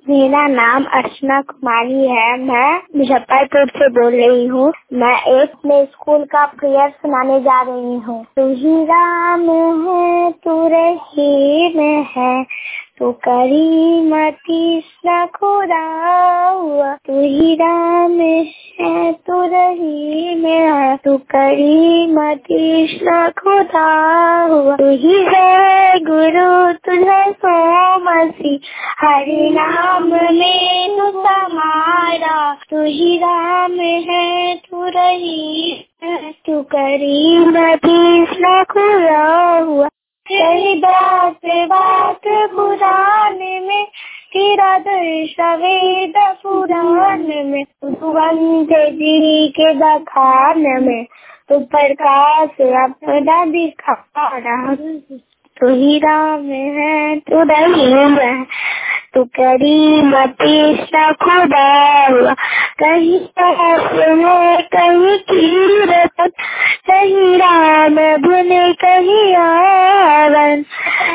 मेरा नाम अर्चना कुमारी है। मैं मुजफ्फरपुर से बोल रही हूँ। मैं 8th में स्कूल का प्रेयर सुनाने जा रही हूँ। तू ही राम है, तू रहीम है, तू करीम तीसरा खुदा हुआ। तू ही राम है, तू रहीम है, तू करीम तीसरा खुदा हुआ। तू ही है गुरु, तुझे सो मसीह, हरि नाम में तू समारा। तू ही राम है, तू रहीम है, तू करीम तीसरा खुदा हुआ। तेरी बात पुराने में, तेरा दर्शवेद पुराण में, तू अंधे जी के बखान में, तू प्रकाश अपना दिखा रहा। तू ही राम है, तू रहीम है, तू करीम तीसरा खुदा हुआ। कहीं है कहीं कीरत, कहीं राम धुन कहीं आवन,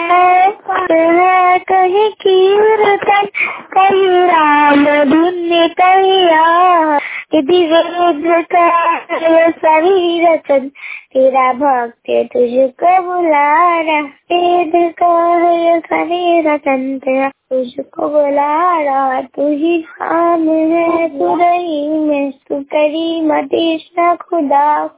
है कहीं कीर्तन, कहीं राम धुन कहीं आवन। यदि वेद का सभी रचन, तेरा भक्त तुझको बुला रहा। वेद का सभी रचन, तेरा तुझको बुला रहा। तू ही राम है, तू रहीम है, तू करीम तीसरा खुदा।